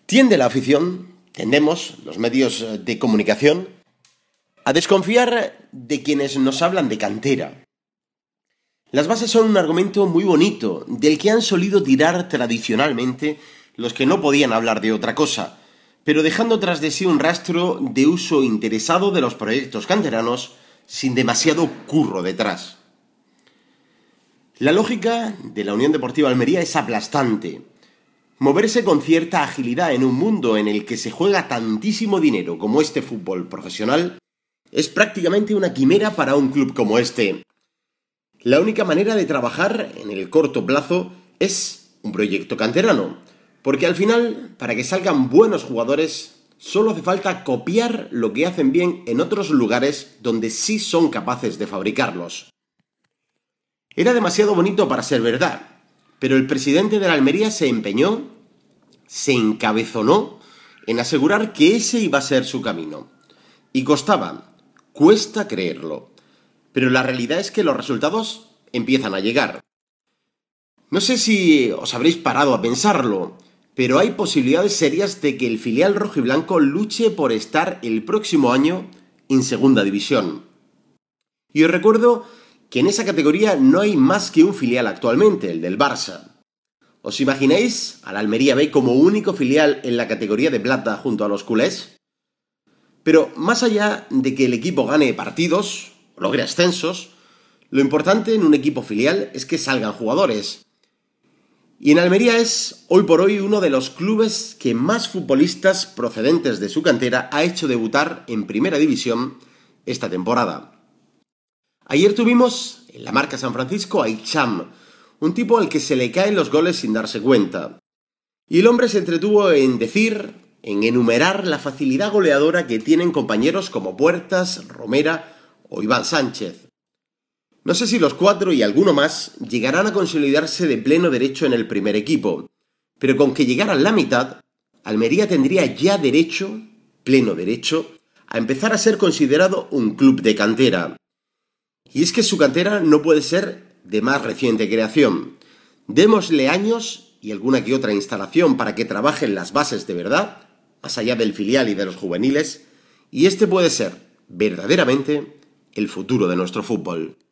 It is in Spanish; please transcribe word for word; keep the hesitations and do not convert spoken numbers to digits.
Tiende la afición, tendemos, los medios de comunicación, a desconfiar de quienes nos hablan de cantera. Las bases son un argumento muy bonito, del que han solido tirar tradicionalmente los que no podían hablar de otra cosa, pero dejando tras de sí un rastro de uso interesado de los proyectos canteranos sin demasiado curro detrás. La lógica de la Unión Deportiva Almería es aplastante. Moverse con cierta agilidad en un mundo en el que se juega tantísimo dinero como este fútbol profesional es prácticamente una quimera para un club como este. La única manera de trabajar en el corto plazo es un proyecto canterano, porque al final, para que salgan buenos jugadores, solo hace falta copiar lo que hacen bien en otros lugares donde sí son capaces de fabricarlos. Era demasiado bonito para ser verdad, pero el presidente de la Almería se empeñó, se encabezonó en asegurar que ese iba a ser su camino. Y costaba, cuesta creerlo, pero la realidad es que los resultados empiezan a llegar. No sé si os habréis parado a pensarlo, pero hay posibilidades serias de que el filial rojiblanco luche por estar el próximo año en segunda división. Y os recuerdo que en esa categoría no hay más que un filial actualmente, el del Barça. ¿Os imagináis al Almería B como único filial en la categoría de plata junto a los culés? Pero más allá de que el equipo gane partidos, o logre ascensos, lo importante en un equipo filial es que salgan jugadores. Y en Almería es, hoy por hoy, uno de los clubes que más futbolistas procedentes de su cantera ha hecho debutar en Primera División esta temporada. Ayer tuvimos en la marca San Francisco a Hicham, un tipo al que se le caen los goles sin darse cuenta. Y el hombre se entretuvo en decir, en enumerar la facilidad goleadora que tienen compañeros como Puertas, Romera o Iván Sánchez. No sé si los cuatro y alguno más llegarán a consolidarse de pleno derecho en el primer equipo, pero con que llegaran la mitad, Almería tendría ya derecho, pleno derecho, a empezar a ser considerado un club de cantera. Y es que su cantera no puede ser de más reciente creación. Démosle años y alguna que otra instalación para que trabajen las bases de verdad, más allá del filial y de los juveniles, y este puede ser, verdaderamente, el futuro de nuestro fútbol.